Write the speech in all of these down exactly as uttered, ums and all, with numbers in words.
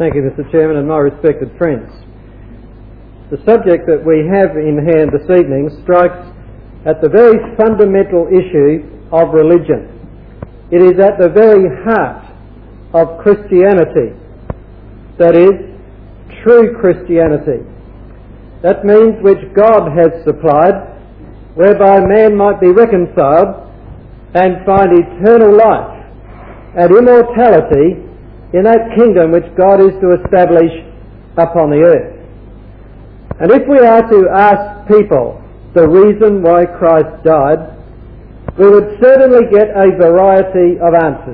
Thank you, Mister Chairman, and my respected friends. The subject that we have in hand this evening strikes at the very fundamental issue of religion. It is at the very heart of Christianity, that is, true Christianity. That means which God has supplied, whereby man might be reconciled and find eternal life and immortality in that kingdom which God is to establish upon the earth. And if we are to ask people the reason why Christ died, we would certainly get a variety of answers.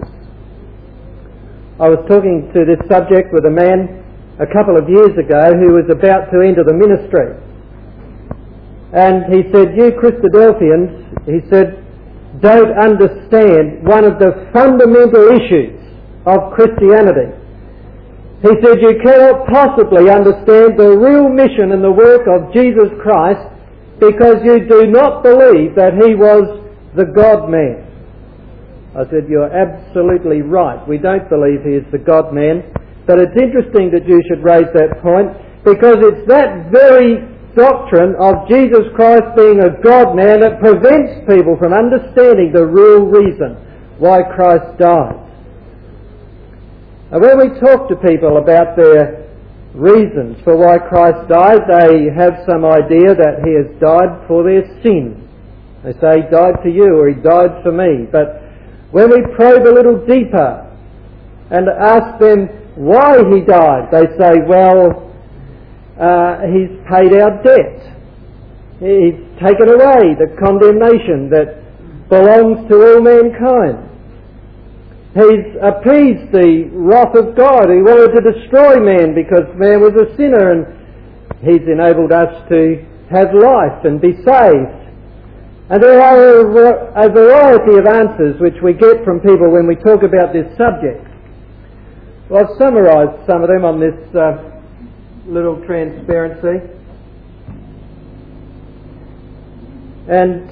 I was talking to this subject with a man a couple of years ago who was about to enter the ministry. And he said, "You Christadelphians," he said, "don't understand one of the fundamental issues of Christianity." He said, "You cannot possibly understand the real mission and the work of Jesus Christ because you do not believe that he was the God-man." I said, "You're absolutely right. We don't believe he is the God-man." But it's interesting that you should raise that point, because it's that very doctrine of Jesus Christ being a God-man that prevents people from understanding the real reason why Christ died. And when we talk to people about their reasons for why Christ died, they have some idea that he has died for their sin. They say he died for you or he died for me. But when we probe a little deeper and ask them why he died, they say, well, uh, he's paid our debt. He's taken away the condemnation that belongs to all mankind. He's appeased the wrath of God. He wanted to destroy man because man was a sinner, and he's enabled us to have life and be saved. And there are a variety of answers which we get from people when we talk about this subject. Well, I've summarised some of them on this uh, little transparency. And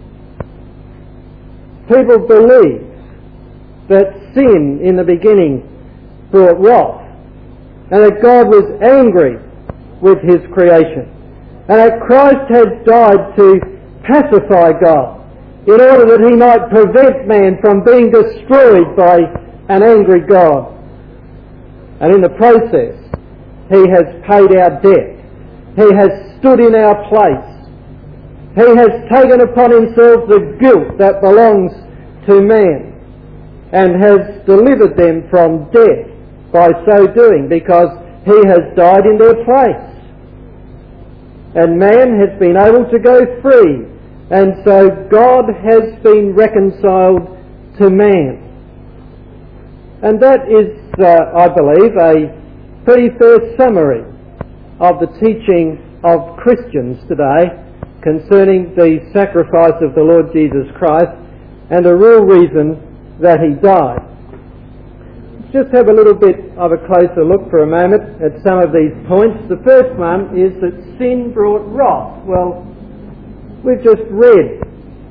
people believe that sin in the beginning brought wrath, and that God was angry with his creation, and that Christ has died to pacify God in order that he might prevent man from being destroyed by an angry God. And in the process, he has paid our debt. He has stood in our place. He has taken upon himself the guilt that belongs to man, and has delivered them from death by so doing, because he has died in their place. And man has been able to go free, and so God has been reconciled to man. And that is, uh, I believe, a pretty fair summary of the teaching of Christians today concerning the sacrifice of the Lord Jesus Christ and the real reason that he died. Let's just have a little bit of a closer look for a moment at some of these points. The first one is that sin brought wrath. Well, we've just read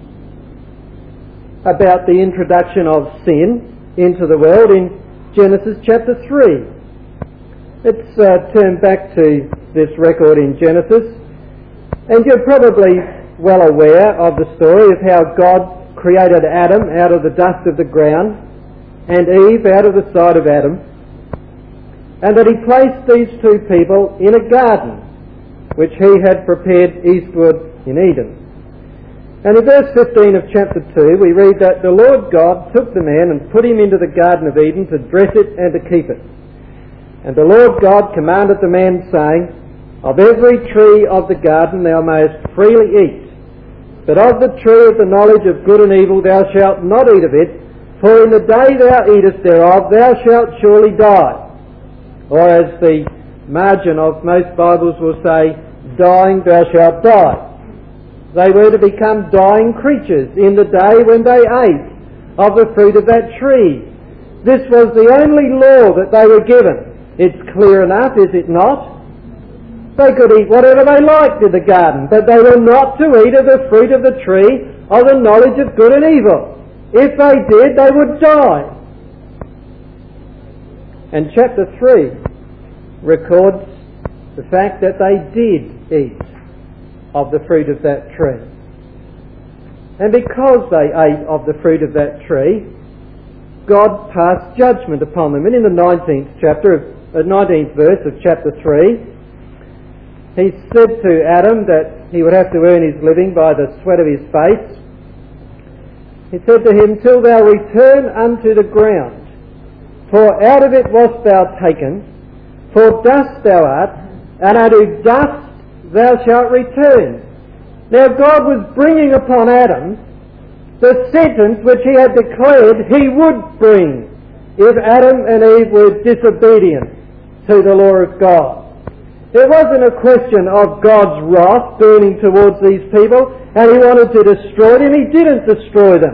about the introduction of sin into the world in Genesis chapter three. Let's uh, turn back to this record in Genesis, and you're probably well aware of the story of how God created Adam out of the dust of the ground and Eve out of the side of Adam, and that he placed these two people in a garden which he had prepared eastward in Eden. And in verse fifteen of chapter two we read that the Lord God took the man and put him into the garden of Eden to dress it and to keep it. And the Lord God commanded the man, saying, "Of every tree of the garden thou mayest freely eat, but of the tree of the knowledge of good and evil thou shalt not eat of it, for in the day thou eatest thereof thou shalt surely die." Or as the margin of most Bibles will say, "dying thou shalt die." They were to become dying creatures in the day when they ate of the fruit of that tree. This was the only law that they were given. It's clear enough, is it not? They could eat whatever they liked in the garden, but they were not to eat of the fruit of the tree of the knowledge of good and evil. If they did, they would die. And chapter three records the fact that they did eat of the fruit of that tree. And because they ate of the fruit of that tree, God passed judgment upon them. And in the nineteenth chapter, of, uh, nineteenth verse of chapter three, he said to Adam that he would have to earn his living by the sweat of his face. He said to him, "Till thou return unto the ground, for out of it wast thou taken, for dust thou art, and unto dust thou shalt return." Now God was bringing upon Adam the sentence which he had declared he would bring if Adam and Eve were disobedient to the law of God. It wasn't a question of God's wrath burning towards these people and he wanted to destroy them. He didn't destroy them.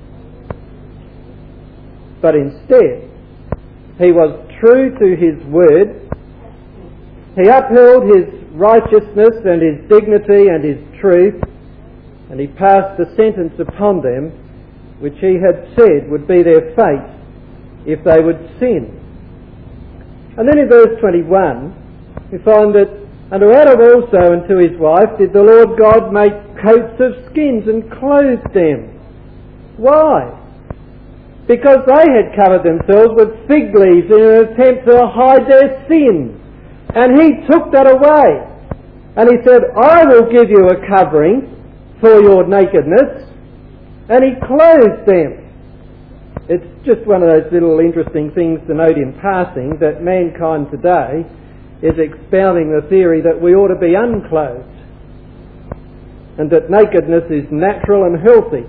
But instead, he was true to his word. He upheld his righteousness and his dignity and his truth, and he passed the sentence upon them which he had said would be their fate if they would sin. And then in verse twenty-one, we find that unto Adam also and to his wife did the Lord God make coats of skins and clothed them. Why? Because they had covered themselves with fig leaves in an attempt to hide their sin. And he took that away. And he said, "I will give you a covering for your nakedness." And he clothed them. It's just one of those little interesting things to note in passing, that mankind today is expounding the theory that we ought to be unclothed and that nakedness is natural and healthy.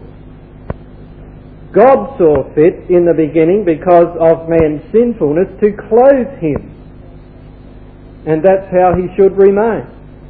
God saw fit in the beginning, because of man's sinfulness, to clothe him, and that's how he should remain.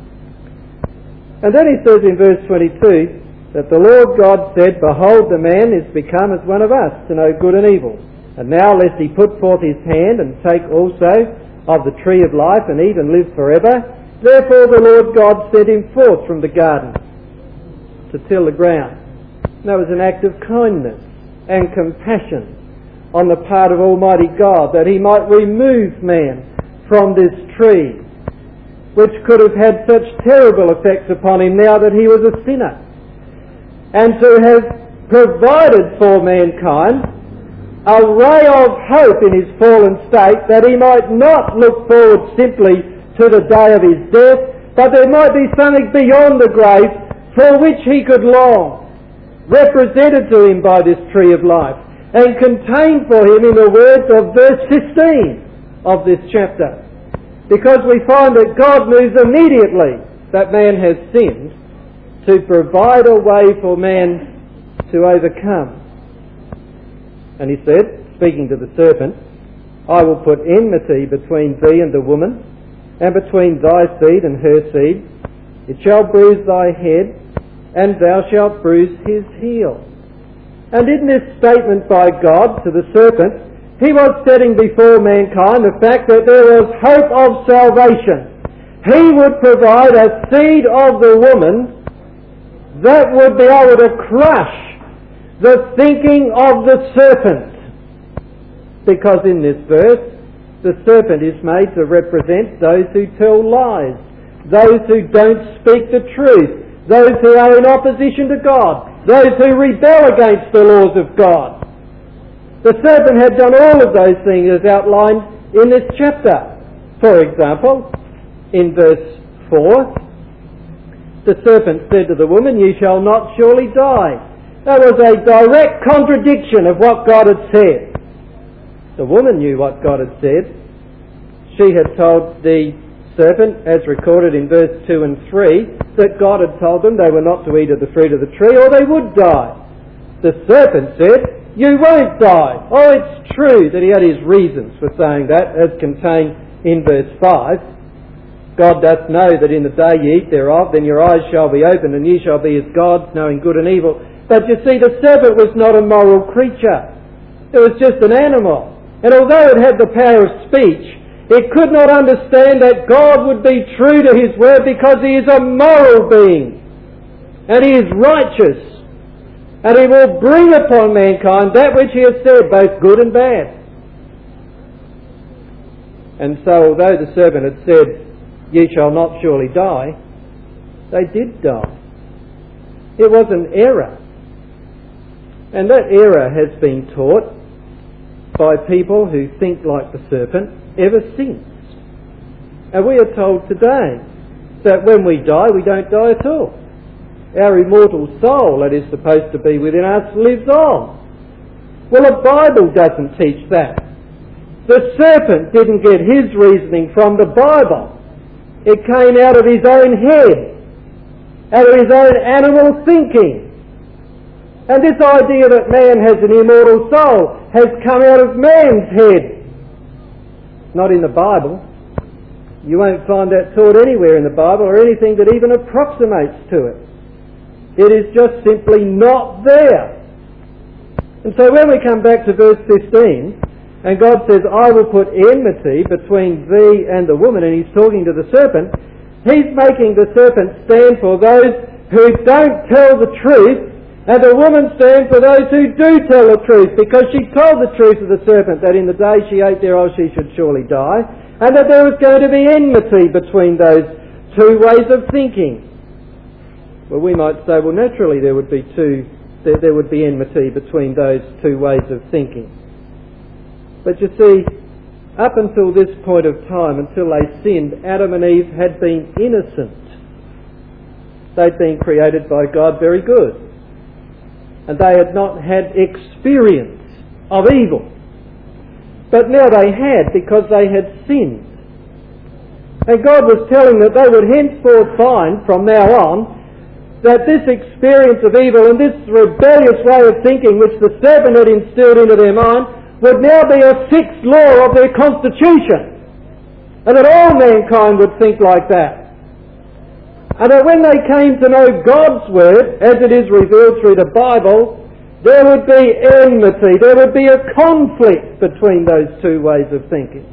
And then he says in verse twenty-two that the Lord God said, "Behold, the man is become as one of us, to know good and evil. And now lest he put forth his hand and take also of the tree of life and eat and live forever. Therefore the Lord God sent him forth from the garden to till the ground." And that was an act of kindness and compassion on the part of Almighty God, that he might remove man from this tree, which could have had such terrible effects upon him now that he was a sinner, and to have provided for mankind a ray of hope in his fallen state, that he might not look forward simply to the day of his death, but there might be something beyond the grave for which he could long, represented to him by this tree of life, and contained for him in the words of verse fifteen of this chapter. Because we find that God moves immediately that man has sinned to provide a way for man to overcome. And he said, speaking to the serpent, "I will put enmity between thee and the woman, and between thy seed and her seed. It shall bruise thy head, and thou shalt bruise his heel." And in this statement by God to the serpent, he was setting before mankind the fact that there was hope of salvation. He would provide a seed of the woman that would be able to crush the thinking of the serpent. Because in this verse, the serpent is made to represent those who tell lies, those who don't speak the truth, those who are in opposition to God, those who rebel against the laws of God. The serpent had done all of those things as outlined in this chapter. For example, in verse four, the serpent said to the woman, "Ye shall not surely die." That was a direct contradiction of what God had said. The woman knew what God had said. She had told the serpent, as recorded in verse two and three, that God had told them they were not to eat of the fruit of the tree or they would die. The serpent said, "You won't die." Oh, it's true that he had his reasons for saying that, as contained in verse five. God doth know that in the day ye eat thereof, then your eyes shall be opened, and ye shall be as gods, knowing good and evil. But you see, the serpent was not a moral creature. It was just an animal. And although it had the power of speech, it could not understand that God would be true to his word, because he is a moral being. And he is righteous. And he will bring upon mankind that which he has said, both good and bad. And so although the serpent had said, "Ye shall not surely die," they did die. It was an error. And that error has been taught by people who think like the serpent ever since. And we are told today that when we die, we don't die at all. Our immortal soul that is supposed to be within us lives on. Well, the Bible doesn't teach that. The serpent didn't get his reasoning from the Bible. It came out of his own head, out of his own animal thinking. And this idea that man has an immortal soul has come out of man's head, not in the Bible. You won't find that taught anywhere in the Bible or anything that even approximates to it. It is just simply not there. And so when we come back to verse fifteen, and God says, "I will put enmity between thee and the woman," and he's talking to the serpent, he's making the serpent stand for those who don't tell the truth, and the woman stand for those who do tell the truth, because she told the truth to the serpent that in the day she ate thereof she should surely die, and that there was going to be enmity between those two ways of thinking. Well, we might say, well, naturally there would be two, there, there would be enmity between those two ways of thinking. But you see, up until this point of time, until they sinned, Adam and Eve had been innocent. They'd been created by God very good. And they had not had experience of evil. But now they had, because they had sinned. And God was telling that they would henceforth find, from now on, that this experience of evil and this rebellious way of thinking which the serpent had instilled into their mind would now be a fixed law of their constitution. And that all mankind would think like that. And that when they came to know God's Word, as it is revealed through the Bible, there would be enmity, there would be a conflict between those two ways of thinking.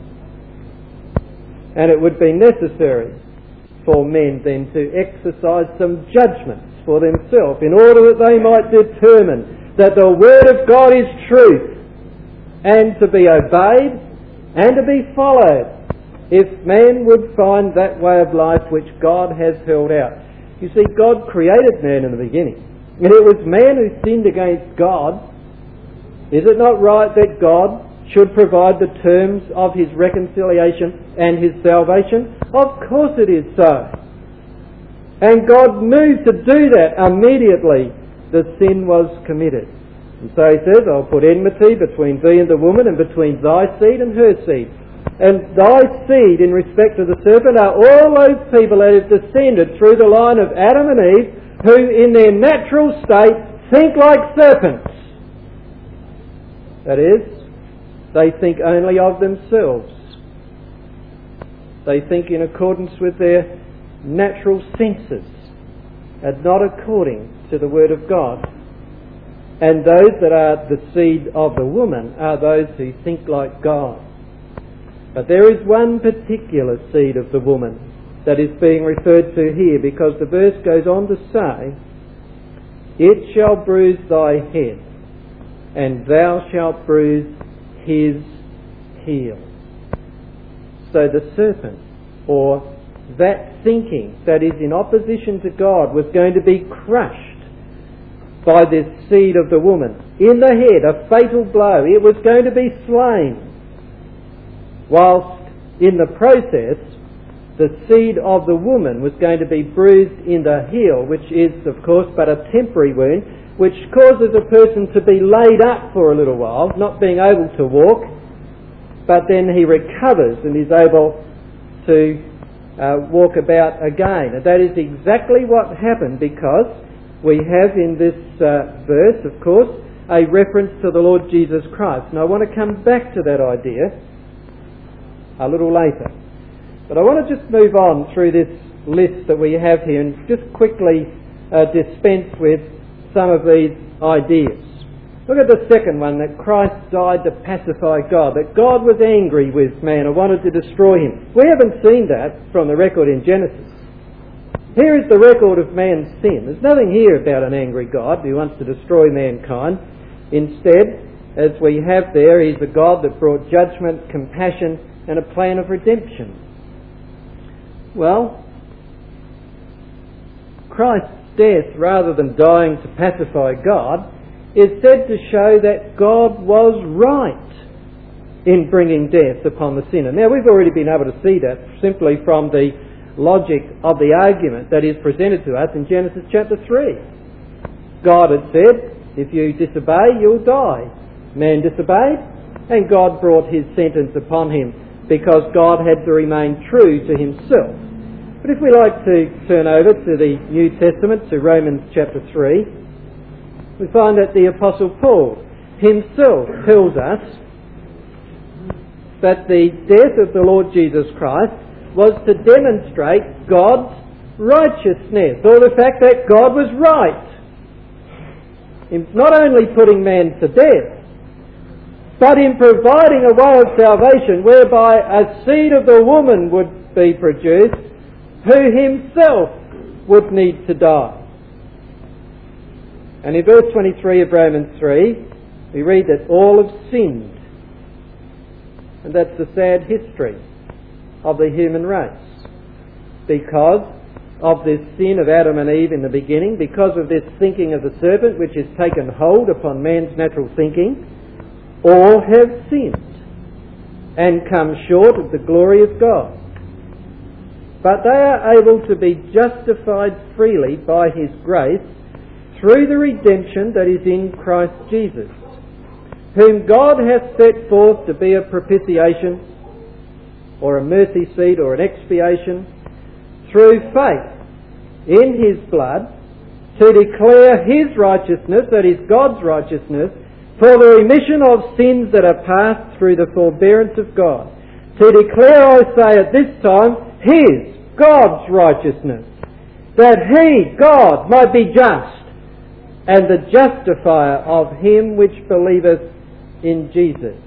And it would be necessary for men then to exercise some judgments for themselves in order that they might determine that the Word of God is truth and to be obeyed and to be followed, if man would find that way of life which God has held out. You see, God created man in the beginning, and it was man who sinned against God. Is it not right that God should provide the terms of his reconciliation and his salvation? Of course it is so. And God moved to do that immediately the sin was committed. And so he says, "I'll put enmity between thee and the woman, and between thy seed and her seed." And thy seed, in respect to the serpent, are all those people that have descended through the line of Adam and Eve, who in their natural state think like serpents. That is, they think only of themselves. They think in accordance with their natural senses, and not according to the Word of God. And those that are the seed of the woman are those who think like God. But there is one particular seed of the woman that is being referred to here, because the verse goes on to say, "It shall bruise thy head, and thou shalt bruise his heel." So the serpent, or that thinking that is in opposition to God, was going to be crushed by this seed of the woman. In the head, a fatal blow. It was going to be slain. Whilst in the process, the seed of the woman was going to be bruised in the heel, which is, of course, but a temporary wound, which causes a person to be laid up for a little while, not being able to walk, but then he recovers and is able to uh, walk about again. And that is exactly what happened, because we have in this uh, verse, of course, a reference to the Lord Jesus Christ. And I want to come back to that idea a little later. But I want to just move on through this list that we have here and just quickly uh, dispense with some of these ideas. Look at the second one, that Christ died to pacify God, that God was angry with man and wanted to destroy him. We haven't seen that from the record in Genesis. Here is the record of man's sin. There's nothing here about an angry God who wants to destroy mankind. Instead, as we have there, he's a God that brought judgment, compassion and a plan of redemption. Well, Christ's death, rather than dying to pacify God, is said to show that God was right in bringing death upon the sinner. Now, we've already been able to see that simply from the logic of the argument that is presented to us in Genesis chapter three. God had said, if you disobey, you'll die. Man disobeyed, and God brought his sentence upon him because God had to remain true to himself. But if we like to turn over to the New Testament, to Romans chapter three, we find that the Apostle Paul himself tells us that the death of the Lord Jesus Christ was to demonstrate God's righteousness, or the fact that God was right in not only putting man to death, but in providing a way of salvation whereby a seed of the woman would be produced who himself would need to die. And in verse twenty-three of Romans three, we read that all have sinned. And that's the sad history of the human race. Because of this sin of Adam and Eve in the beginning, because of this thinking of the serpent which has taken hold upon man's natural thinking, all have sinned and come short of the glory of God. But they are able to be justified freely by His grace through the redemption that is in Christ Jesus, whom God hath set forth to be a propitiation, or a mercy seat, or an expiation, through faith in His blood, to declare His righteousness, that is God's righteousness, for the remission of sins that are past through the forbearance of God. To declare, I say at this time, His, God's righteousness, that He, God, might be just, and the justifier of him which believeth in Jesus.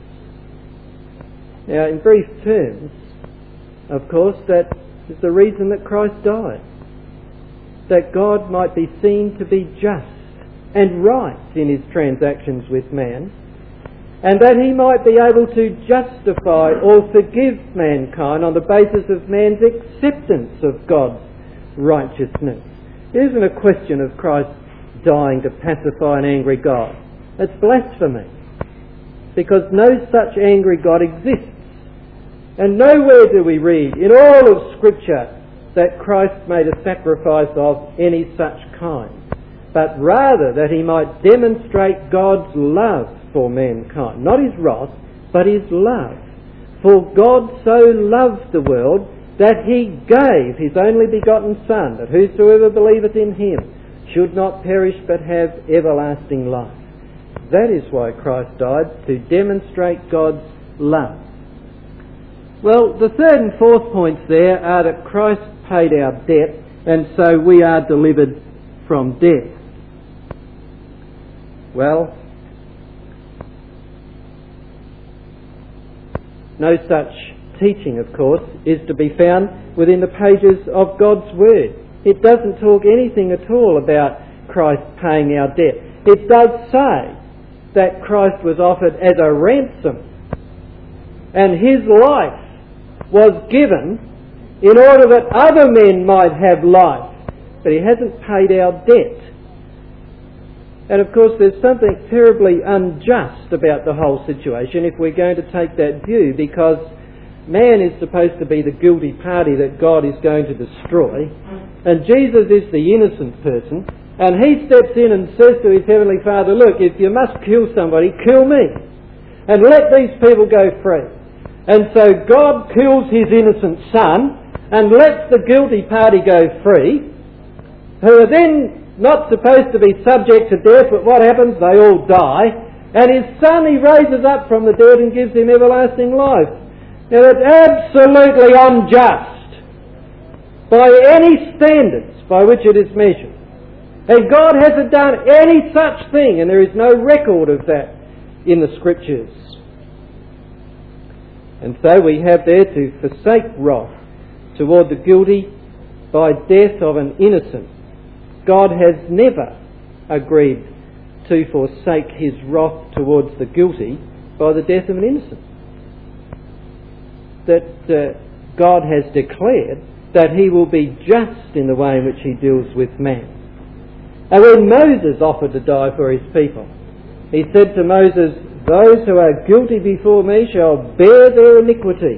Now, in brief terms, of course, that is the reason that Christ died. That God might be seen to be just and right in His transactions with man, and that He might be able to justify or forgive mankind on the basis of man's acceptance of God's righteousness. It isn't a question of Christ dying to pacify an angry God. That's blasphemy, because no such angry God exists. And nowhere do we read in all of Scripture that Christ made a sacrifice of any such kind, but rather that He might demonstrate God's love for mankind. Not His wrath, but His love. For God so loved the world that He gave His only begotten Son, that whosoever believeth in Him should not perish but have everlasting life. That is why Christ died, to demonstrate God's love. Well, the third and fourth points there are that Christ paid our debt, and so we are delivered from death. Well, no such teaching, of course, is to be found within the pages of God's Word. It doesn't talk anything at all about Christ paying our debt. It does say that Christ was offered as a ransom, and His life was given in order that other men might have life, but He hasn't paid our debt. And of course there's something terribly unjust about the whole situation if we're going to take that view, because man is supposed to be the guilty party that God is going to destroy, and Jesus is the innocent person, and He steps in and says to His Heavenly Father, look, if you must kill somebody, kill me, and let these people go free. And so God kills His innocent Son and lets the guilty party go free, who are then not supposed to be subject to death, but what happens? They all die, and His Son He raises up from the dead and gives him everlasting life. Now that's absolutely unjust by any standards by which it is measured. And God hasn't done any such thing, and there is no record of that in the Scriptures. And so we have there to forsake wrath toward the guilty by death of an innocent. God has never agreed to forsake His wrath towards the guilty by the death of an innocent. that uh, God has declared that he will be just in the way in which he deals with man. And when Moses offered to die for his people, he said to Moses, "Those who are guilty before me shall bear their iniquity."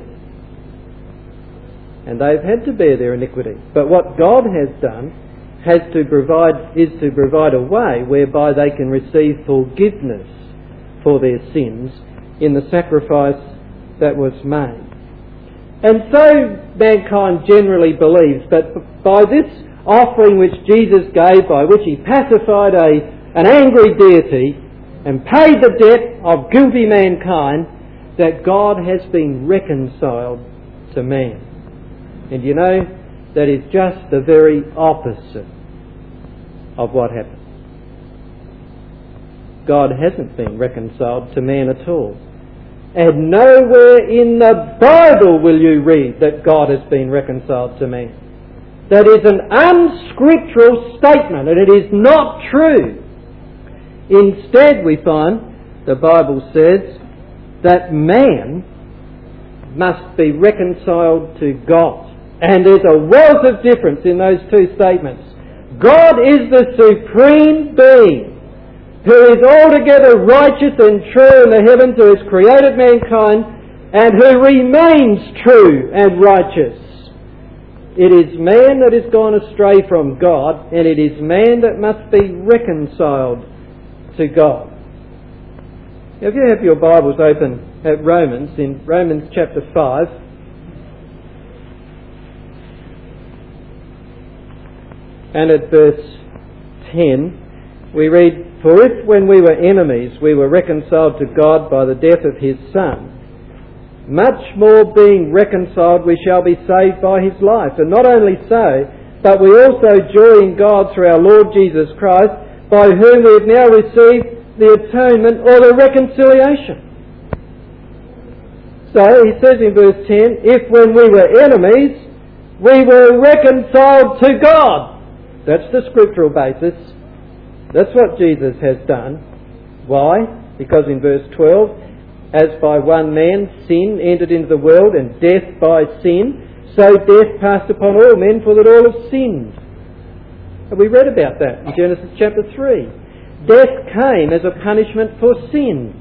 And they've had to bear their iniquity. But what God has done has to provide is to provide a way whereby they can receive forgiveness for their sins in the sacrifice that was made. And so mankind generally believes that by this offering which Jesus gave, by which he pacified a, an angry deity and paid the debt of guilty mankind, that God has been reconciled to man. And you know, that is just the very opposite of what happened. God hasn't been reconciled to man at all. And nowhere in the Bible will you read that God has been reconciled to man. That is an unscriptural statement, and it is not true. Instead, we find the Bible says that man must be reconciled to God. And there's a wealth of difference in those two statements. God is the supreme being who is altogether righteous and true in the heavens, who has created mankind and who remains true and righteous. It is man that has gone astray from God, and it is man that must be reconciled to God. Now, if you have your Bibles open at Romans, in Romans chapter five, and at verse ten, we read, "For if when we were enemies we were reconciled to God by the death of his Son, much more being reconciled we shall be saved by his life. And not only so, but we also joy in God through our Lord Jesus Christ, by whom we have now received the atonement or the reconciliation." So he says in verse ten, if when we were enemies we were reconciled to God. That's the scriptural basis. That's what Jesus has done. Why? Because in verse twelve, as by one man sin entered into the world, and death by sin, so death passed upon all men, for that all have sinned. And we read about that in Genesis chapter three. Death came as a punishment for sin.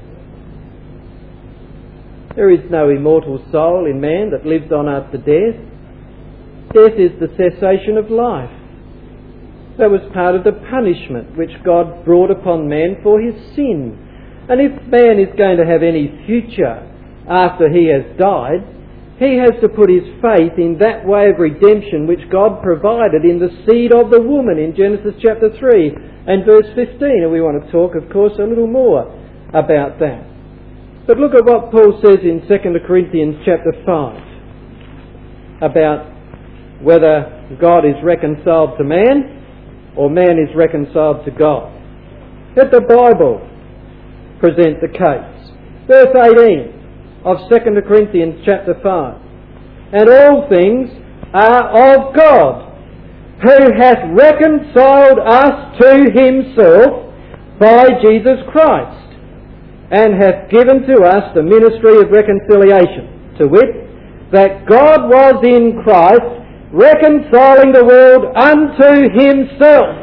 There is no immortal soul in man that lives on after death. Death is the cessation of life. That was part of the punishment which God brought upon man for his sin. And if man is going to have any future after he has died, he has to put his faith in that way of redemption which God provided in the seed of the woman in Genesis chapter three and verse fifteen. And we want to talk, of course, a little more about that. But look at what Paul says in Second Corinthians chapter five about whether God is reconciled to man or man is reconciled to God. Let the Bible present the case. Verse eighteen of Second Corinthians chapter five. And all things are of God, who hath reconciled us to himself by Jesus Christ, and hath given to us the ministry of reconciliation, to wit, that God was in Christ, reconciling the world unto himself.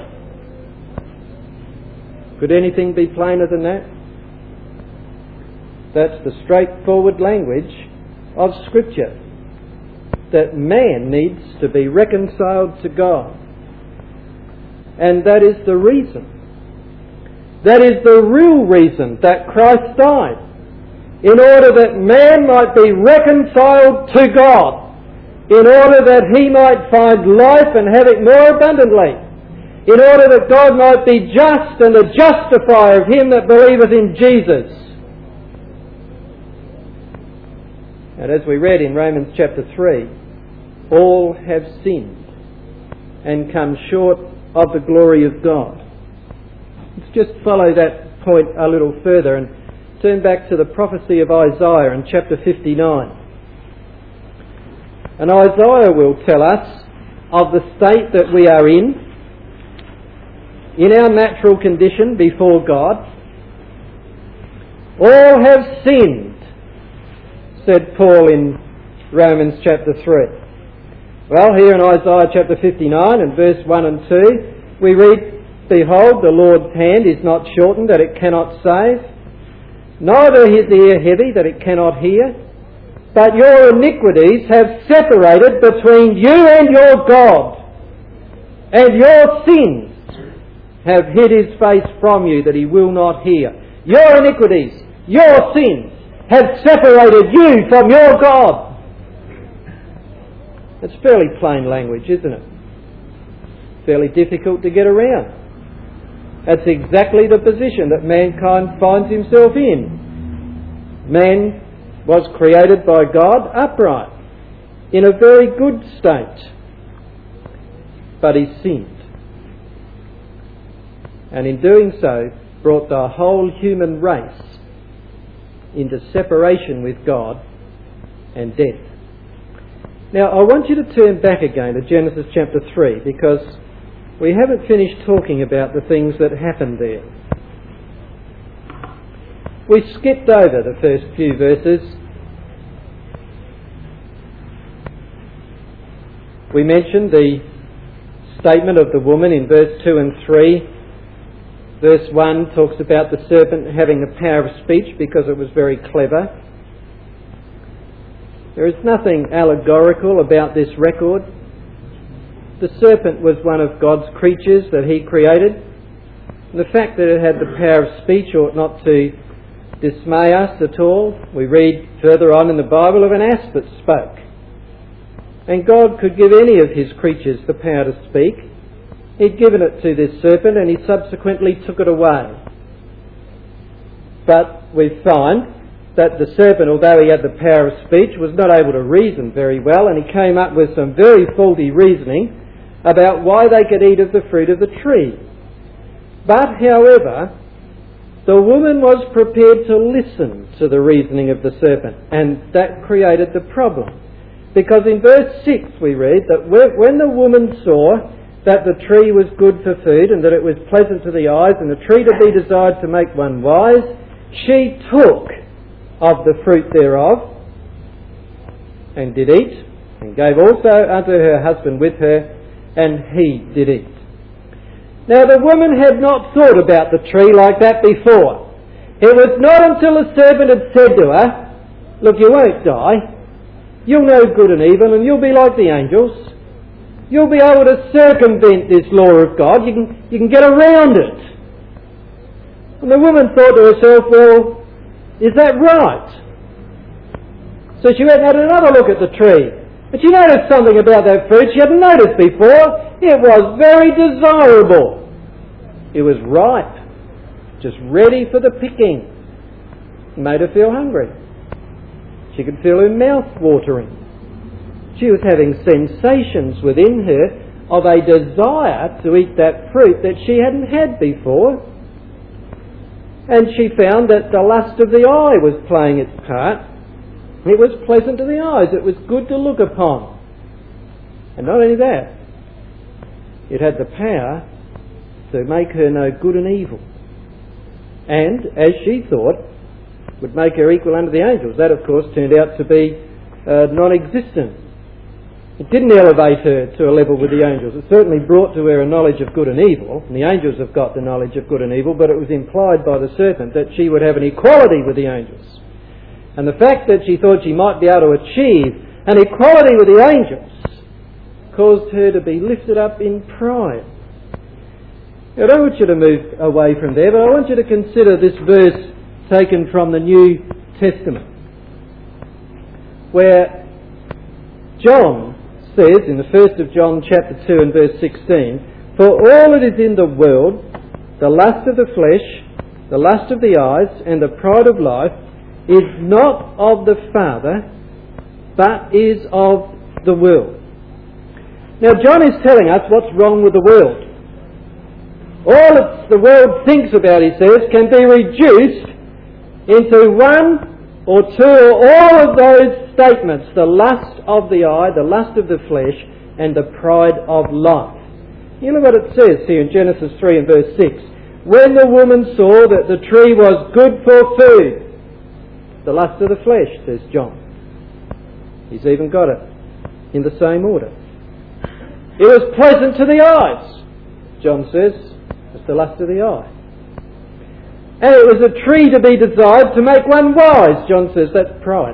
Could anything be plainer than that? That's the straightforward language of Scripture. That man needs to be reconciled to God. And that is the reason. That is the real reason that Christ died. In order that man might be reconciled to God. In order that he might find life and have it more abundantly. In order that God might be just and the justifier of him that believeth in Jesus. And as we read in Romans chapter three, all have sinned and come short of the glory of God. Let's just follow that point a little further and turn back to the prophecy of Isaiah in chapter fifty-nine. And Isaiah will tell us of the state that we are in, in our natural condition before God. All have sinned, said Paul in Romans chapter three? Well, here in Isaiah chapter fifty-nine and verse one and two, we read, "Behold, the Lord's hand is not shortened that it cannot save, neither his ear heavy that it cannot hear. But your iniquities have separated between you and your God, and your sins have hid his face from you that he will not hear." Your iniquities, your sins have separated you from your God. It's fairly plain language, isn't it? Fairly difficult to get around. That's exactly the position that mankind finds himself in. Man was created by God upright, in a very good state, but he sinned. And in doing so, brought the whole human race into separation with God and death. Now, I want you to turn back again to Genesis chapter three, because we haven't finished talking about the things that happened there. We skipped over the first few verses. We mentioned the statement of the woman in verse two and three. Verse one talks about the serpent having the power of speech because it was very clever. There is nothing allegorical about this record. The serpent was one of God's creatures that he created. And the fact that it had the power of speech ought not to dismay us at all. We read further on in the Bible of an ass that spoke. And God could give any of his creatures the power to speak. He'd given it to this serpent and he subsequently took it away. But we find that the serpent, although he had the power of speech, was not able to reason very well, and he came up with some very faulty reasoning about why they could eat of the fruit of the tree. But, however, the woman was prepared to listen to the reasoning of the serpent, and that created the problem. Because in verse six we read that when the woman saw that the tree was good for food and that it was pleasant to the eyes and the tree to be desired to make one wise, she took of the fruit thereof and did eat, and gave also unto her husband with her, and he did eat. Now the woman had not thought about the tree like that before. It was not until the serpent had said to her, "Look, you won't die. You'll know good and evil, and you'll be like the angels. You'll be able to circumvent this law of God. You can, you can get around it." And the woman thought to herself, well, is that right? So she went and had another look at the tree. But she noticed something about that fruit she hadn't noticed before. It was very desirable. It was ripe, just ready for the picking. It made her feel hungry. She could feel her mouth watering. She was having sensations within her of a desire to eat that fruit that she hadn't had before. And she found that the lust of the eye was playing its part. It was pleasant to the eyes. It was good to look upon. And not only that, it had the power to make her know good and evil. And, as she thought, would make her equal unto the angels. That, of course, turned out to be uh, non-existent. It didn't elevate her to a level with the angels. It certainly brought to her a knowledge of good and evil, and the angels have got the knowledge of good and evil, but it was implied by the serpent that she would have an equality with the angels. And the fact that she thought she might be able to achieve an equality with the angels caused her to be lifted up in pride. Now, I don't want you to move away from there, but I want you to consider this verse taken from the New Testament, where John says in the first of John chapter two and verse sixteen, "For all that is in the world, the lust of the flesh, the lust of the eyes, and the pride of life, is not of the Father, but is of the world." Now John is telling us what's wrong with the world. All that the world thinks about, he says, can be reduced into one or two or all of those statements: the lust of the eye, the lust of the flesh, and the pride of life. You know what it says here in Genesis three and verse six. "When the woman saw that the tree was good for food," the lust of the flesh, says John. He's even got it in the same order. It was pleasant to the eyes, John says. It's the lust of the eye. And it was a tree to be desired to make one wise, John says. That's pride.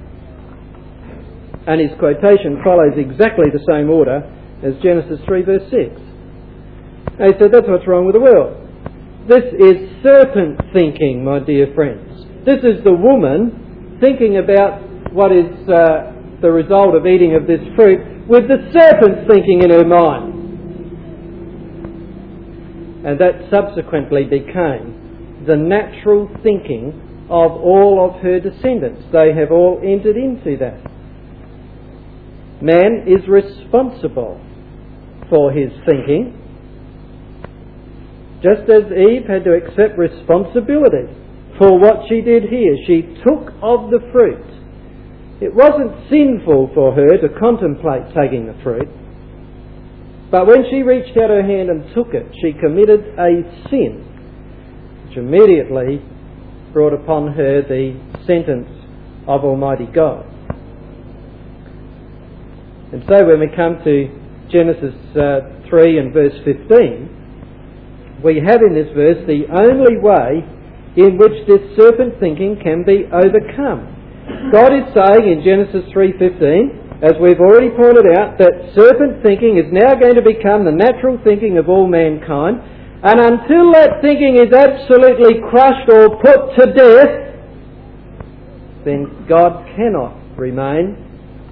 And his quotation follows exactly the same order as Genesis three verse six. And he said that's what's wrong with the world. This is serpent thinking, my dear friends. This is the woman thinking about what is uh, the result of eating of this fruit with the serpent thinking in her mind. And that subsequently became the natural thinking of all of her descendants. They have all entered into that. Man is responsible for his thinking, just as Eve had to accept responsibility for what she did here. She took of the fruit. It wasn't sinful for her to contemplate taking the fruit, but when she reached out her hand and took it, she committed a sin, which immediately brought upon her the sentence of Almighty God. And so when we come to Genesis uh, three and verse fifteen, we have in this verse the only way in which this serpent thinking can be overcome. God is saying in Genesis three fifteen, as we've already pointed out, that serpent thinking is now going to become the natural thinking of all mankind, and until that thinking is absolutely crushed or put to death, then God cannot remain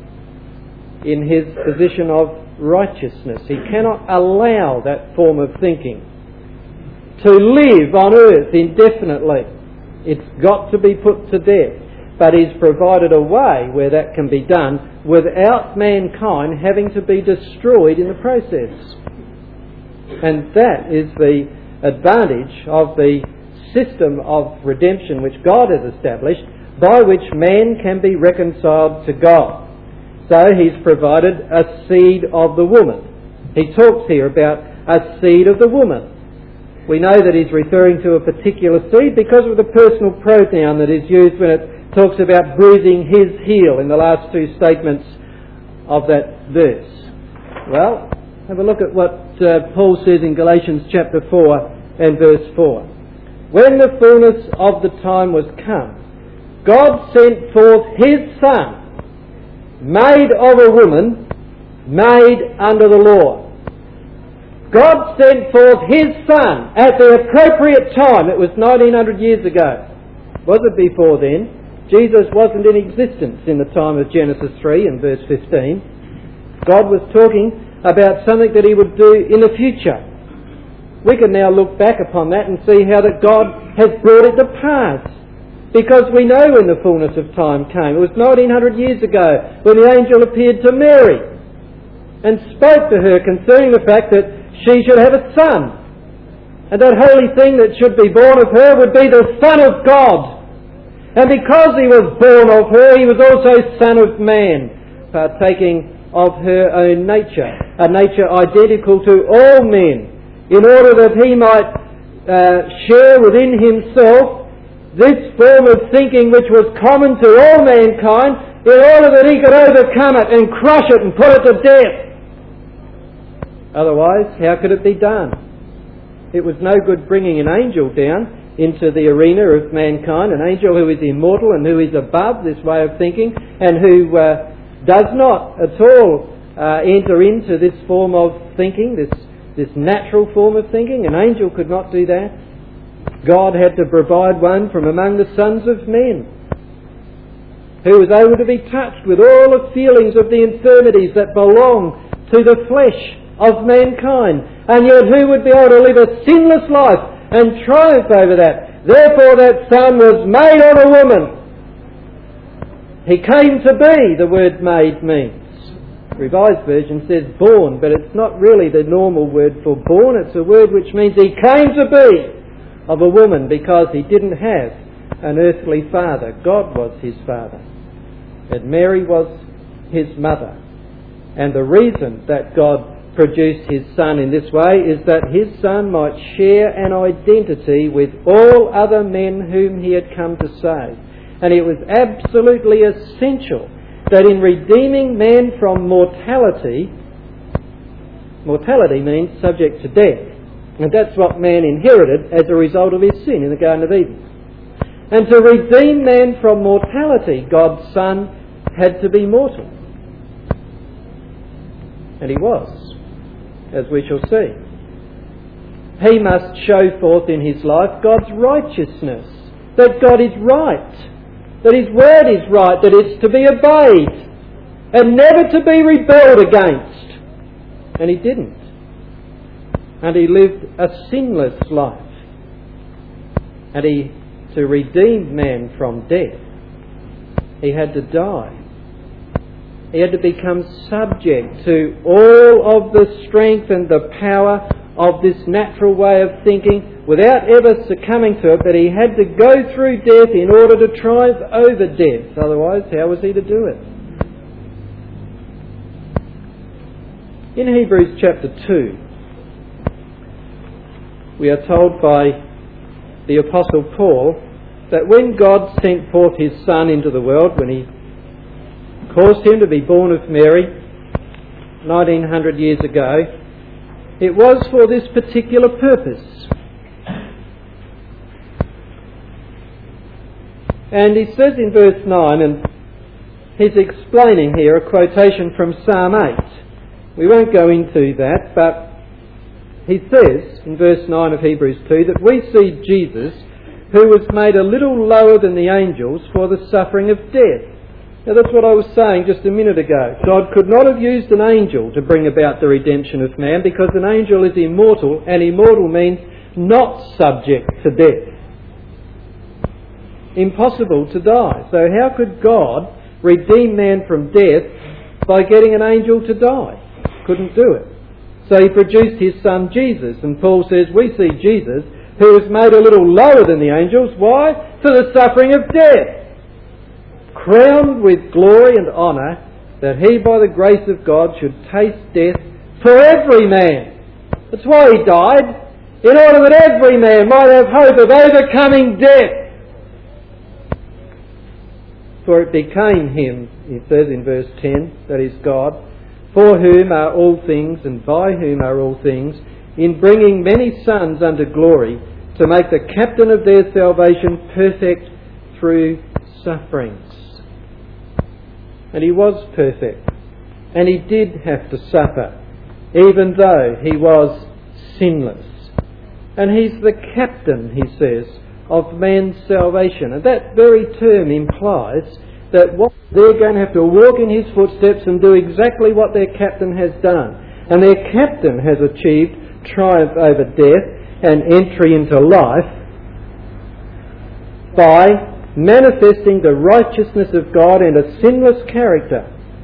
in his position of righteousness. He cannot allow that form of thinking to live on earth indefinitely. It's got to be put to death. But he's provided a way where that can be done without mankind having to be destroyed in the process. And that is the advantage of the system of redemption which God has established, by which man can be reconciled to God. So he's provided a seed of the woman. He talks here about a seed of the woman. We know that he's referring to a particular seed because of the personal pronoun that is used when it talks about bruising his heel in the last two statements of that verse. Well, have a look at what uh, Paul says in Galatians chapter four and verse four. When the fullness of the time was come, God sent forth his Son, made of a woman, made under the law. God sent forth his Son at the appropriate time. It was nineteen hundred years ago. Was it before then? Jesus wasn't in existence in the time of Genesis three and verse fifteen. God was talking about something that he would do in the future. We can now look back upon that and see how that God has brought it to pass. Because we know when the fullness of time came. It was nineteen hundred years ago when the angel appeared to Mary and spoke to her concerning the fact that she should have a son. And that holy thing that should be born of her would be the Son of God. And because he was born of her, he was also Son of Man, partaking of her own nature, a nature identical to all men, in order that he might uh, share within himself this form of thinking which was common to all mankind, in order that he could overcome it and crush it and put it to death. Otherwise, how could it be done? It was no good bringing an angel down into the arena of mankind, an angel who is immortal and who is above this way of thinking and who uh, does not at all uh, enter into this form of thinking, this, this natural form of thinking. An angel could not do that. God had to provide one from among the sons of men who was able to be touched with all the feelings of the infirmities that belong to the flesh of mankind, and yet who would be able to live a sinless life and triumph over that. Therefore that Son was made of a woman. He came to be, the word made means. Revised version says born, but it's not really the normal word for born. It's a word which means he came to be of a woman because he didn't have an earthly father. God was his father, and Mary was his mother. And the reason that God produced his Son in this way is that his Son might share an identity with all other men whom he had come to save. And it was absolutely essential that in redeeming man from mortality, mortality means subject to death, and that's what man inherited as a result of his sin in the Garden of Eden. And to redeem man from mortality, God's Son had to be mortal. And he was, as we shall see. He must show forth in his life God's righteousness, that God is right, that his word is right, that it's to be obeyed and never to be rebelled against. And he didn't. And he lived a sinless life. And he, to redeem man from death, he had to die. He had to become subject to all of the strength and the power of this natural way of thinking without ever succumbing to it, but he had to go through death in order to triumph over death. Otherwise, how was he to do it? In Hebrews chapter two, we are told by the Apostle Paul that when God sent forth his Son into the world, when he caused him to be born of Mary nineteen hundred years ago, it was for this particular purpose. And he says in verse nine, and he's explaining here a quotation from Psalm eight. We won't go into that, but he says in verse nine of Hebrews two that we see Jesus, who was made a little lower than the angels for the suffering of death. Now that's what I was saying just a minute ago. God could not have used an angel to bring about the redemption of man, because an angel is immortal, and immortal means not subject to death. Impossible to die. So how could God redeem man from death by getting an angel to die? Couldn't do it. So he produced his Son Jesus, and Paul says we see Jesus, who was made a little lower than the angels. Why? For the suffering of death, crowned with glory and honour, that he by the grace of God should taste death for every man. That's why he died, in order that every man might have hope of overcoming death. For it became him, he says in verse ten, that is God, for whom are all things and by whom are all things, in bringing many sons unto glory, to make the captain of their salvation perfect through sufferings. And he was perfect, and he did have to suffer, even though he was sinless. And he's the captain, he says, of man's salvation. And that very term implies that what they're going to have to walk in his footsteps and do exactly what their captain has done. And their captain has achieved triumph over death and entry into life by manifesting the righteousness of God and a sinless character.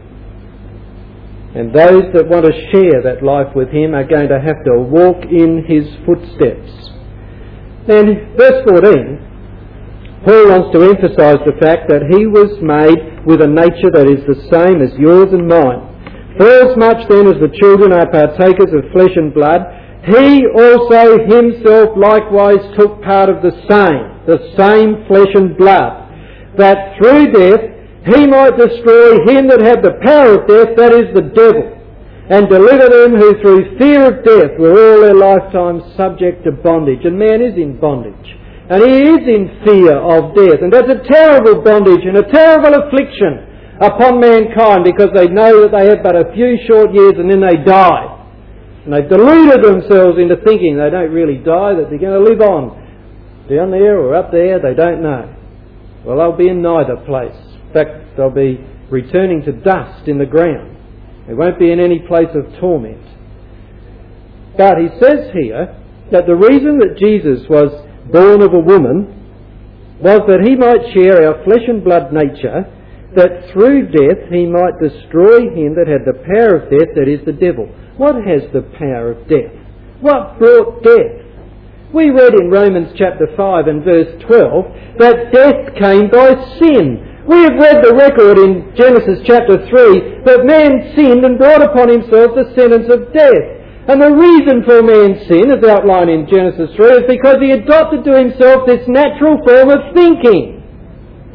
And those that want to share that life with him are going to have to walk in his footsteps. Then, verse fourteen, Paul wants to emphasise the fact that he was made with a nature that is the same as yours and mine. Forasmuch then as the children are partakers of flesh and blood, he also himself likewise took part of the same, the same flesh and blood, that through death he might destroy him that had the power of death, that is the devil, and deliver them who through fear of death were all their lifetime subject to bondage. And man is in bondage, and he is in fear of death, and that's a terrible bondage and a terrible affliction upon mankind, because they know that they have but a few short years and then they die. And they've deluded themselves into thinking they don't really die, that they're going to live on down there or up there, they don't know. Well, they'll be in neither place. In fact, they'll be returning to dust in the ground. They won't be in any place of torment. But he says here that the reason that Jesus was born of a woman was that he might share our flesh and blood nature, that through death he might destroy him that had the power of death, that is the devil. What has the power of death? What brought death? We read in Romans chapter five and verse twelve that death came by sin. We have read the record in Genesis chapter three that man sinned and brought upon himself the sentence of death. And the reason for man's sin, as outlined in Genesis three, is because he adopted to himself this natural form of thinking.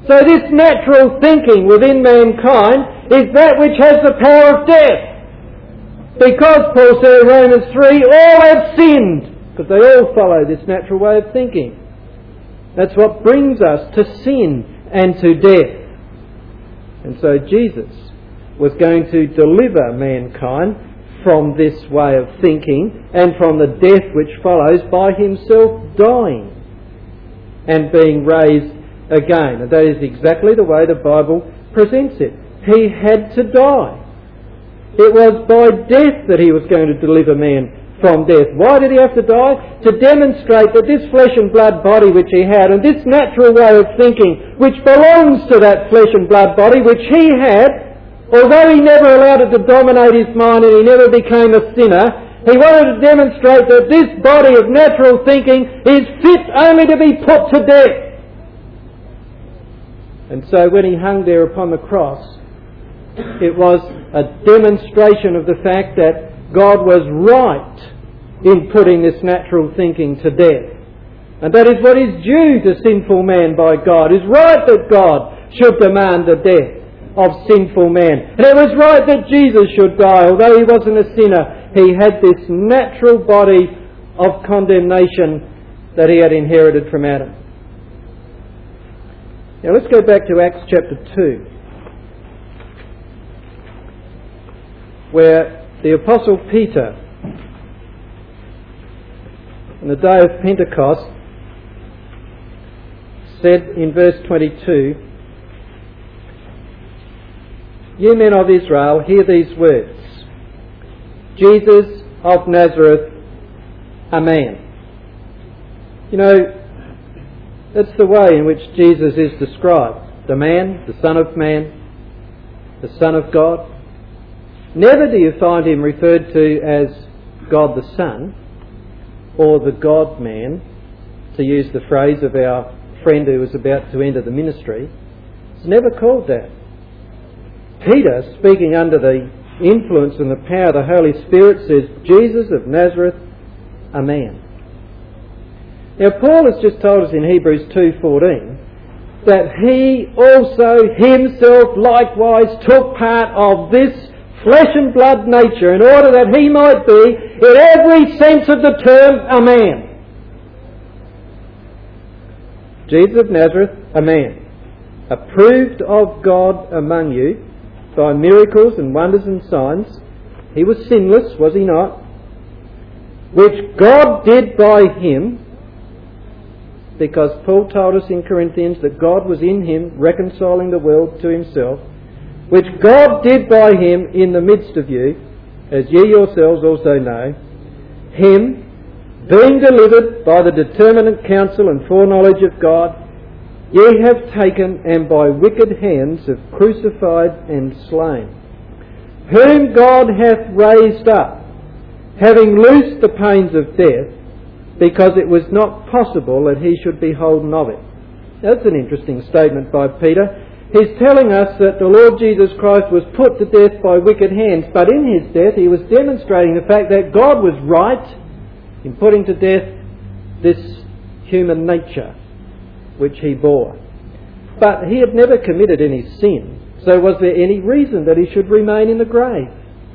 So this natural thinking within mankind is that which has the power of death. Because, Paul said in Romans three, all have sinned, because they all follow this natural way of thinking. That's what brings us to sin and to death. And so Jesus was going to deliver mankind from this way of thinking and from the death which follows by himself dying and being raised again. And that is exactly the way the Bible presents it. He had to die. It was by death that he was going to deliver man from death. Why did he have to die? To demonstrate that this flesh and blood body which he had, and this natural way of thinking which belongs to that flesh and blood body which he had, although he never allowed it to dominate his mind and he never became a sinner, he wanted to demonstrate that this body of natural thinking is fit only to be put to death. And so when he hung there upon the cross, it was a demonstration of the fact that God was right in putting this natural thinking to death. And that is what is due to sinful man by God. It is right that God should demand the death of sinful man. And it was right that Jesus should die. Although he wasn't a sinner, he had this natural body of condemnation that he had inherited from Adam. Now let's go back to Acts chapter two, where the Apostle Peter, on the day of Pentecost, said in verse twenty-two, "You men of Israel, hear these words. Jesus of Nazareth, a man." You know, that's the way in which Jesus is described. The man, the Son of Man, the Son of God. Never do you find him referred to as God the Son or the God-man, to use the phrase of our friend who was about to enter the ministry. It's never called that. Peter, speaking under the influence and the power of the Holy Spirit, says, Jesus of Nazareth, a man. Now Paul has just told us in Hebrews two fourteen that he also himself likewise took part of this flesh and blood nature in order that he might be, in every sense of the term, a man. Jesus of Nazareth, a man, approved of God among you by miracles and wonders and signs. He was sinless, was he not? Which God did by him, because Paul told us in Corinthians that God was in him reconciling the world to himself, which God did by him in the midst of you, as ye yourselves also know, him, being delivered by the determinate counsel and foreknowledge of God, ye have taken and by wicked hands have crucified and slain, whom God hath raised up, having loosed the pains of death, because it was not possible that he should be holden of it. That's an interesting statement by Peter. He's telling us that the Lord Jesus Christ was put to death by wicked hands, but in his death he was demonstrating the fact that God was right in putting to death this human nature which he bore. But he had never committed any sin, so was there any reason that he should remain in the grave?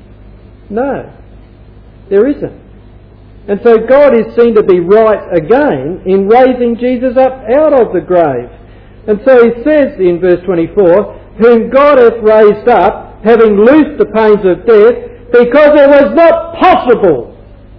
No, there isn't. And so God is seen to be right again in raising Jesus up out of the grave. And so he says in verse twenty-four, whom God hath raised up, having loosed the pains of death, because it was not possible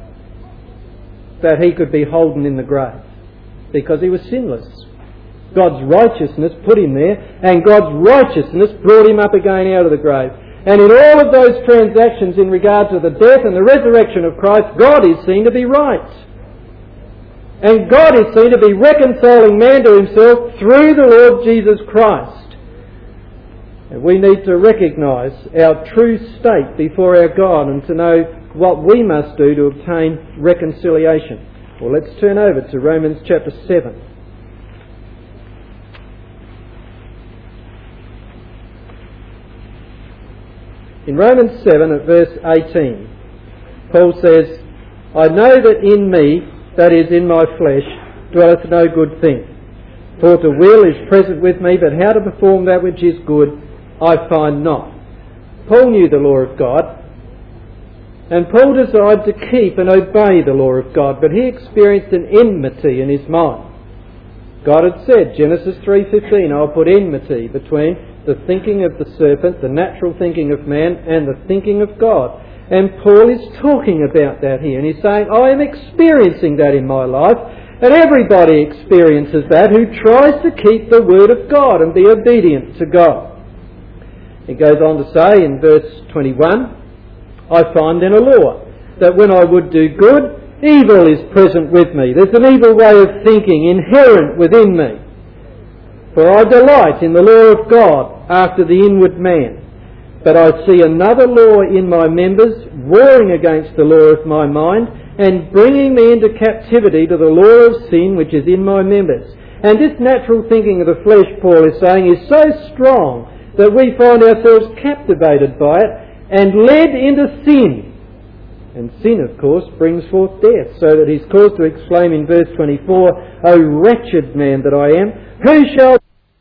that he could be holden in the grave, because he was sinless. God's righteousness put him there, and God's righteousness brought him up again out of the grave. And in all of those transactions in regard to the death and the resurrection of Christ, God is seen to be right. And God is seen to be reconciling man to himself through the Lord Jesus Christ. And we need to recognise our true state before our God and to know what we must do to obtain reconciliation. Well, let's turn over to Romans chapter seven. In Romans seven at verse eighteen, Paul says, I know that in me, that is, in my flesh, dwelleth no good thing. For to will is present with me, but how to perform that which is good I find not. Paul knew the law of God, and Paul desired to keep and obey the law of God, but he experienced an enmity in his mind. God had said, Genesis three fifteen, I'll put enmity between the thinking of the serpent, the natural thinking of man, and the thinking of God. And Paul is talking about that here, and he's saying, I am experiencing that in my life, and everybody experiences that who tries to keep the word of God and be obedient to God. He goes on to say in verse twenty-one, I find then a law, that when I would do good, evil is present with me. There's an evil way of thinking inherent within me. For I delight in the law of God after the inward man. But I see another law in my members, warring against the law of my mind, and bringing me into captivity to the law of sin which is in my members. And this natural thinking of the flesh, Paul is saying, is so strong that we find ourselves captivated by it and led into sin. And sin, of course, brings forth death, so that he's caused to exclaim in verse twenty-four, O wretched man that I am, who shall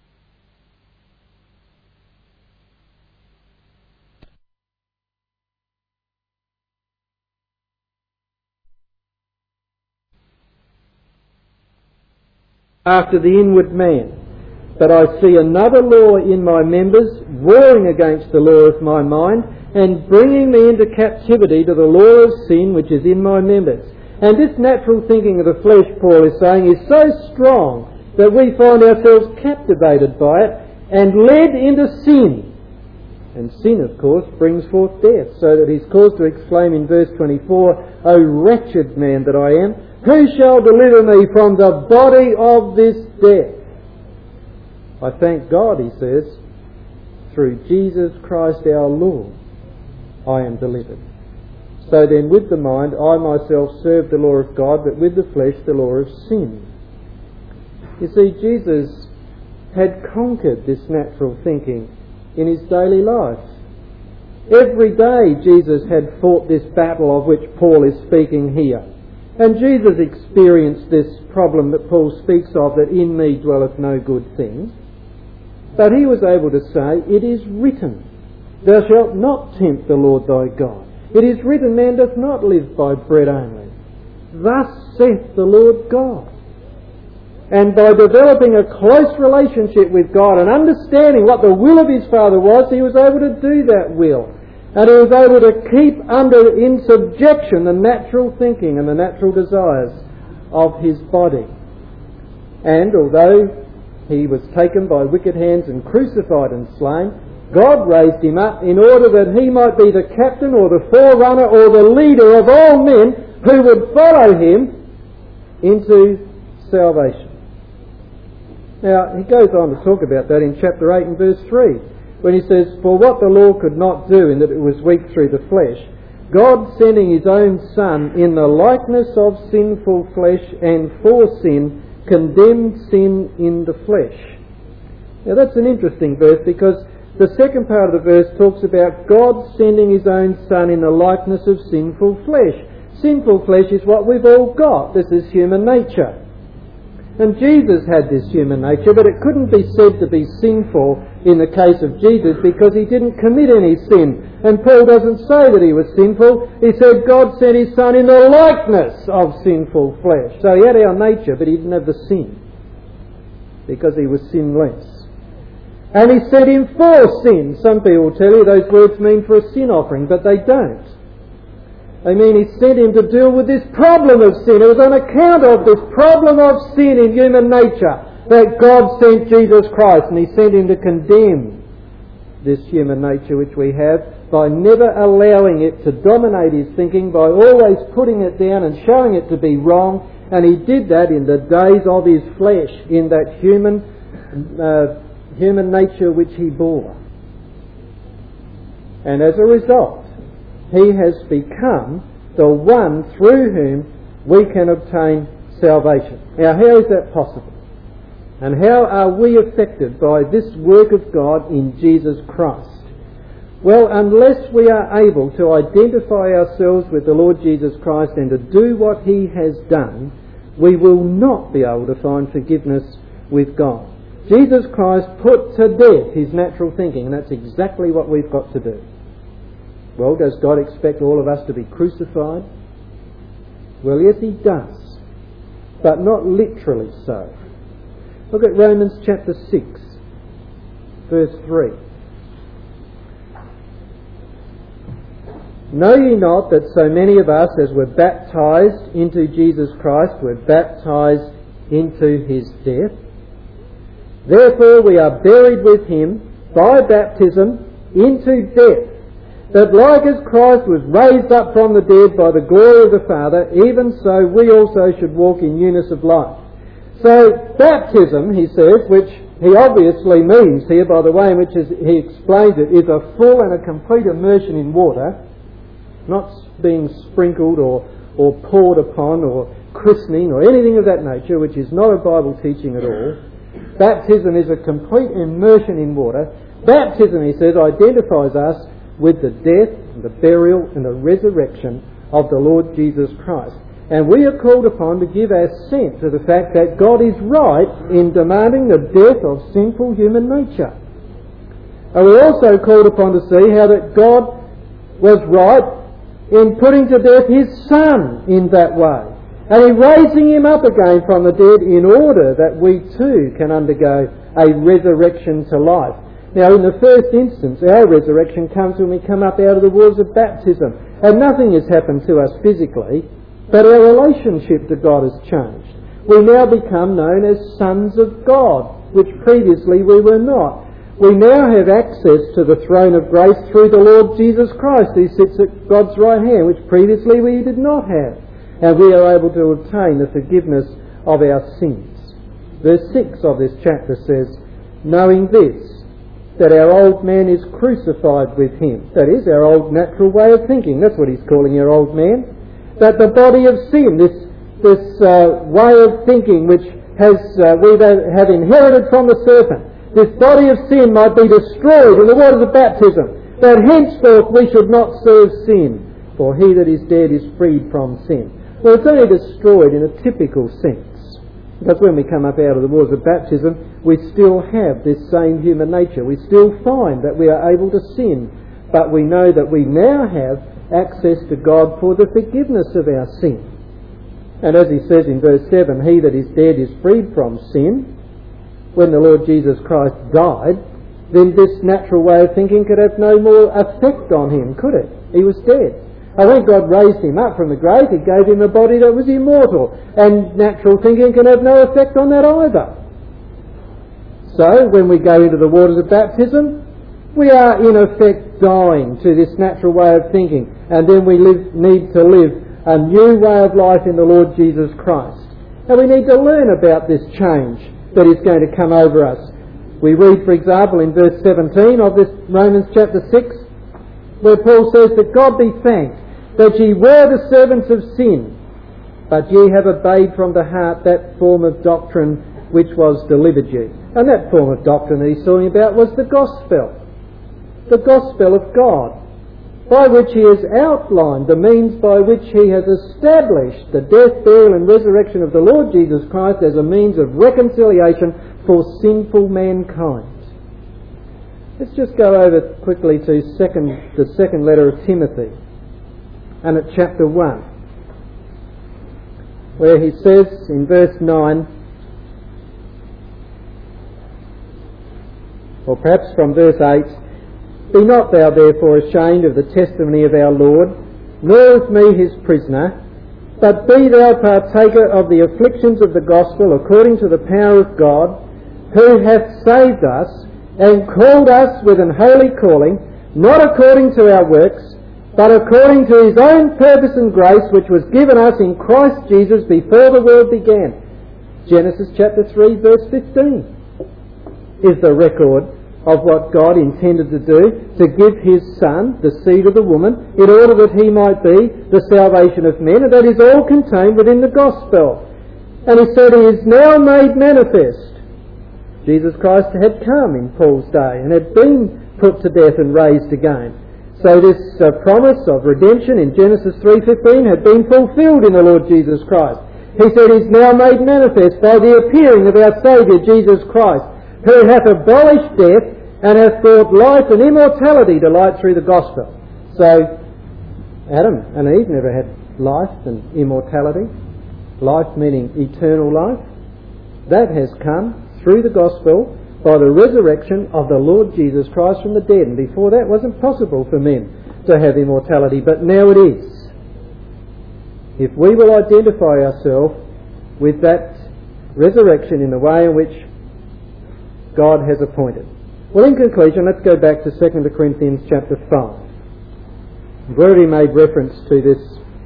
after the inward man? But I see another law in my members, warring against the law of my mind, and bringing me into captivity to the law of sin which is in my members. And this natural thinking of the flesh, Paul is saying, is so strong that we find ourselves captivated by it and led into sin. And sin, of course, brings forth death, so that he's caused to exclaim in verse twenty-four, O wretched man that I am, who shall deliver me from the body of this death? I thank God, he says, through Jesus Christ our Lord, I am delivered. So then with the mind I myself serve the law of God, but with the flesh the law of sin. You see, Jesus had conquered this natural thinking in his daily life. Every day Jesus had fought this battle of which Paul is speaking here. And Jesus experienced this problem that Paul speaks of, that in me dwelleth no good thing. But he was able to say, it is written, thou shalt not tempt the Lord thy God. It is written, man doth not live by bread only. Thus saith the Lord God. And by developing a close relationship with God and understanding what the will of his Father was, he was able to do that will. And he was able to keep under in subjection the natural thinking and the natural desires of his body. And although he was taken by wicked hands and crucified and slain, God raised him up in order that he might be the captain or the forerunner or the leader of all men who would follow him into salvation. Now, he goes on to talk about that in chapter eight and verse three, when he says, For what the law could not do in that it was weak through the flesh, God sending his own Son in the likeness of sinful flesh, and for sin condemned sin in the flesh. Now that's an interesting verse, because the second part of the verse talks about God sending his own Son in the likeness of sinful flesh. Sinful flesh is what we've all got. This is human nature. And Jesus had this human nature, but it couldn't be said to be sinful in the case of Jesus because he didn't commit any sin. And Paul doesn't say that he was sinful. He said God sent his Son in the likeness of sinful flesh. So he had our nature, but he didn't have the sin because he was sinless. And he sent him for sin. Some people tell you those words mean for a sin offering, but they don't. They mean he sent him to deal with this problem of sin. It was on account of this problem of sin in human nature that God sent Jesus Christ, and he sent him to condemn this human nature which we have by never allowing it to dominate his thinking, by always putting it down and showing it to be wrong. And he did that in the days of his flesh, in that human uh, human nature which he bore. And as a result, he has become the one through whom we can obtain salvation. Now, how is that possible? And how are we affected by this work of God in Jesus Christ? Well, unless we are able to identify ourselves with the Lord Jesus Christ and to do what he has done, we will not be able to find forgiveness with God. Jesus Christ put to death his natural thinking, and that's exactly what we've got to do. Well, does God expect all of us to be crucified? Well, yes, he does, but not literally so. Look at Romans chapter six, verse three. Know ye not that so many of us as were baptized into Jesus Christ were baptized into his death? Therefore we are buried with him by baptism into death, that like as Christ was raised up from the dead by the glory of the Father, even so we also should walk in newness of life. So baptism, he says, which he obviously means here by the way in which he explains it, is a full and a complete immersion in water, not being sprinkled or, or poured upon or christening or anything of that nature, which is not a Bible teaching at all. Baptism is a complete immersion in water. Baptism, he says, identifies us with the death and the burial and the resurrection of the Lord Jesus Christ. And we are called upon to give our assent to the fact that God is right in demanding the death of sinful human nature. And we're also called upon to see how that God was right in putting to death his Son in that way, and in raising him up again from the dead in order that we too can undergo a resurrection to life. Now, in the first instance, our resurrection comes when we come up out of the waters of baptism, and nothing has happened to us physically, but our relationship to God has changed. We now become known as sons of God, which previously we were not. We now have access to the throne of grace through the Lord Jesus Christ, who sits at God's right hand, which previously we did not have. And we are able to obtain the forgiveness of our sins. Verse six of this chapter says, knowing this, that our old man is crucified with him. That is, our old natural way of thinking. That's what he's calling our old man. That the body of sin, this, this uh, way of thinking which has uh, we have inherited from the serpent, this body of sin might be destroyed in the waters of baptism, that henceforth we should not serve sin, for he that is dead is freed from sin. Well, it's only destroyed in a typical sense, because when we come up out of the waters of baptism, we still have this same human nature. We still find that we are able to sin, but we know that we now have access to God for the forgiveness of our sin. And as he says in verse seven, he that is dead is freed from sin. When the Lord Jesus Christ died, then this natural way of thinking could have no more effect on him, could it? He was dead. And when God raised him up from the grave, he gave him a body that was immortal, and natural thinking can have no effect on that either. So, when we go into the waters of baptism, we are in effect dying to this natural way of thinking, and then we live, need to live a new way of life in the Lord Jesus Christ. And we need to learn about this change that is going to come over us. We read, for example, in verse seventeen of this Romans chapter six, where Paul says that God be thanked that ye were the servants of sin, but ye have obeyed from the heart that form of doctrine which was delivered you. And that form of doctrine that he's talking about was the gospel. The gospel of God, by which he has outlined the means by which he has established the death, burial and resurrection of the Lord Jesus Christ as a means of reconciliation for sinful mankind. Let's just go over quickly to second, the second letter of Timothy, and at chapter one, where he says in verse nine, or perhaps from verse eight, be not thou therefore ashamed of the testimony of our Lord, nor of me his prisoner, but be thou partaker of the afflictions of the gospel according to the power of God, who hath saved us and called us with an holy calling, not according to our works, but according to his own purpose and grace, which was given us in Christ Jesus before the world began. Genesis chapter three verse fifteen is the record of what God intended to do, to give his Son, the seed of the woman, in order that he might be the salvation of men, and that is all contained within the gospel. And he said he is now made manifest. Jesus Christ had come in Paul's day and had been put to death and raised again. So this uh, promise of redemption in Genesis three fifteen had been fulfilled in the Lord Jesus Christ. He said, is now made manifest by the appearing of our Saviour Jesus Christ, who hath abolished death and hath brought life and immortality to light through the gospel. So, Adam and Eve never had life and immortality. Life meaning eternal life. That has come through the gospel by the resurrection of the Lord Jesus Christ from the dead. And before that, it wasn't possible for men to have immortality, but now it is. If we will identify ourselves with that resurrection in the way in which God has appointed. Well, in conclusion, let's go back to Second Corinthians chapter five. We've already made reference to this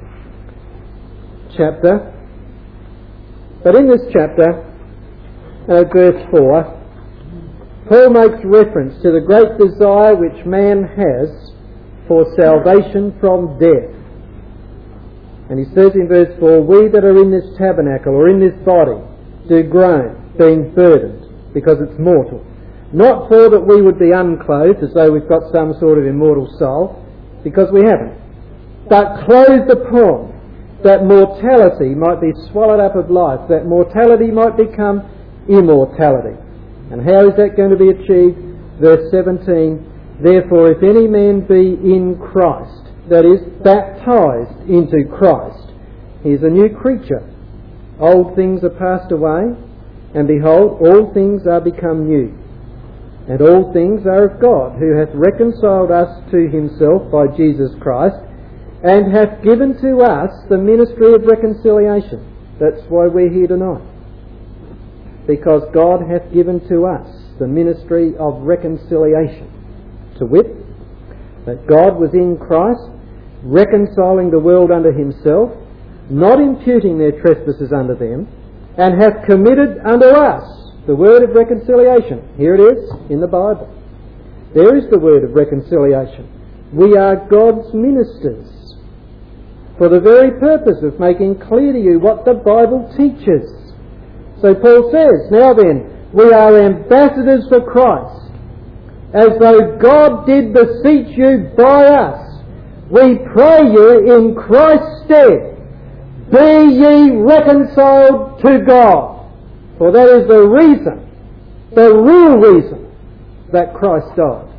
chapter. But in this chapter, uh, verse four, Paul makes reference to the great desire which man has for salvation from death. And he says in verse four, we that are in this tabernacle or in this body do groan, being burdened, because it's mortal. Not for that we would be unclothed, as though we've got some sort of immortal soul, because we haven't, but clothed upon, that mortality might be swallowed up of life, that mortality might become immortality. And how is that going to be achieved? Verse seventeen, therefore if any man be in Christ, that is, baptized into Christ, he is a new creature. Old things are passed away, and behold, all things are become new. And all things are of God, who hath reconciled us to himself by Jesus Christ, and hath given to us the ministry of reconciliation. That's why we're here tonight. Because God hath given to us the ministry of reconciliation. To wit, that God was in Christ, reconciling the world unto himself, not imputing their trespasses unto them, and hath committed unto us the word of reconciliation. Here it is in the Bible. There is the word of reconciliation. We are God's ministers for the very purpose of making clear to you what the Bible teaches. So Paul says, now then, we are ambassadors for Christ, as though God did beseech you by us. We pray you in Christ's stead, be ye reconciled to God. For that is the reason, the real reason, that Christ died.